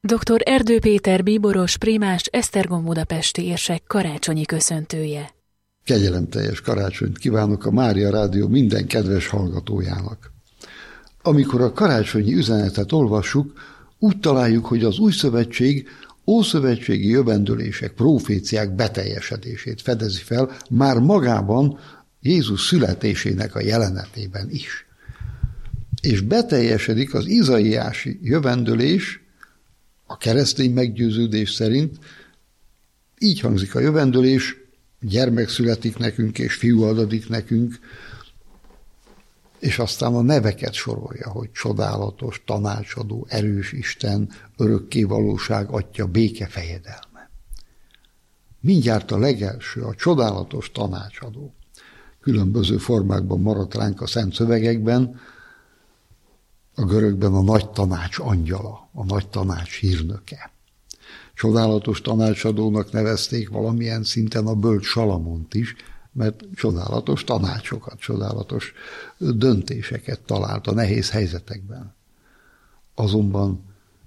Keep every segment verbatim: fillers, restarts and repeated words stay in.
doktor Erdő Péter bíboros, primás, Esztergom budapesti érsek karácsonyi köszöntője. Kegyelemteljes karácsonyt kívánok a Mária Rádió minden kedves hallgatójának. Amikor a karácsonyi üzenetet olvassuk, úgy találjuk, hogy az új szövetség ószövetségi jövendőlések, proféciák beteljesedését fedezi fel már magában Jézus születésének a jelenetében is. És beteljesedik az izaiási jövendőlés, a keresztény meggyőződés szerint, így hangzik a jövendőlés: gyermek születik nekünk, és fiú adatik nekünk, és aztán a neveket sorolja, hogy csodálatos, tanácsadó, erős Isten, örökké valóság, atya, béke, fejedelme. Mindjárt a legelső, a csodálatos tanácsadó. Különböző formákban maradt ránk a szent szövegekben, a görögben a nagy tanács angyala, a nagy tanács hírnöke. Csodálatos tanácsadónak nevezték valamilyen szinten a bölcs Salamont is, mert csodálatos tanácsokat, csodálatos döntéseket talált a nehéz helyzetekben. Azonban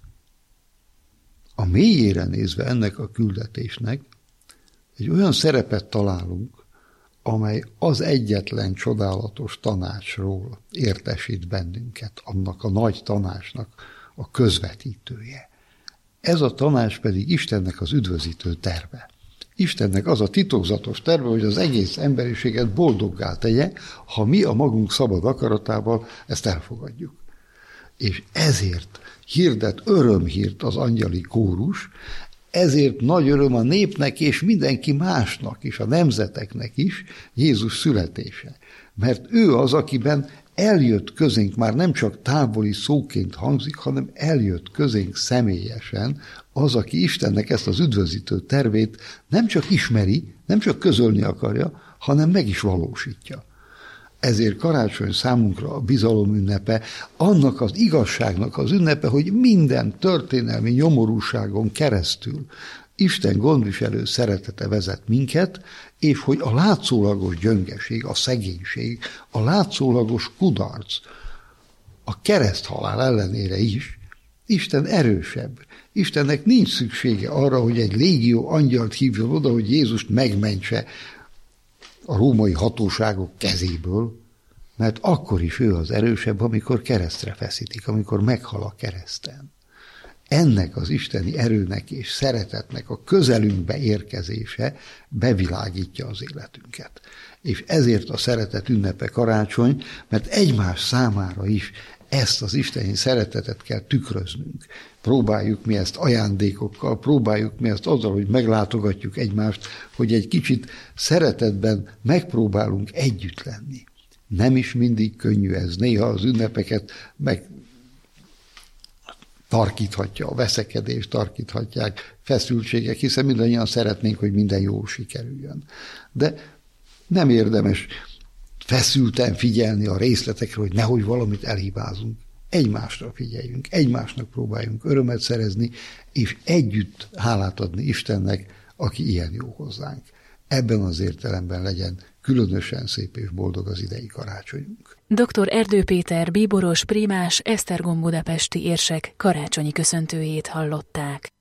a mélyére nézve ennek a küldetésnek egy olyan szerepet találunk, amely az egyetlen csodálatos tanácsról értesít bennünket, annak a nagy tanácsnak a közvetítője. Ez a tanács pedig Istennek az üdvözítő terve. Istennek az a titokzatos terve, hogy az egész emberiséget boldoggá tegye, ha mi a magunk szabad akaratával ezt elfogadjuk. És ezért hirdet örömhírt az angyali kórus, ezért nagy öröm a népnek és mindenki másnak is, a nemzeteknek is Jézus születése. Mert ő az, akiben eljött közénk, már nem csak távoli szóként hangzik, hanem eljött közénk személyesen az, aki Istennek ezt az üdvözítő tervét nem csak ismeri, nem csak közölni akarja, hanem meg is valósítja. Ezért karácsony számunkra a bizalom ünnepe, annak az igazságnak az ünnepe, hogy minden történelmi nyomorúságon keresztül Isten gondviselő szeretete vezet minket, és hogy a látszólagos gyöngeség, a szegénység, a látszólagos kudarc, a kereszthalál ellenére is Isten erősebb. Istennek nincs szüksége arra, hogy egy légió angyalt hívjon oda, hogy Jézust megmentse a római hatóságok kezéből, mert akkor is ő az erősebb, amikor keresztre feszítik, amikor meghal a kereszten. Ennek az isteni erőnek és szeretetnek a közelünkbe érkezése bevilágítja az életünket. És ezért a szeretet ünnepe karácsony, mert egymás számára is ezt az isteni szeretetet kell tükröznünk. Próbáljuk mi ezt ajándékokkal, próbáljuk mi ezt azzal, hogy meglátogatjuk egymást, hogy egy kicsit szeretetben megpróbálunk együtt lenni. Nem is mindig könnyű ez. Néha az ünnepeket meg tarkíthatja a veszekedés, tarkíthatják feszültségek, hiszen mindannyian szeretnénk, hogy minden jól sikerüljön. De nem érdemes feszülten figyelni a részletekre, hogy nehogy valamit elhibázunk. Egymásra figyeljünk, egymásnak próbáljunk örömet szerezni, és együtt hálát adni Istennek, aki ilyen jó hozzánk. Ebben az értelemben legyen különösen szép és boldog az idei karácsonyunk. doktor Erdő Péter bíboros, primás, Esztergom budapesti érsek karácsonyi köszöntőjét hallották.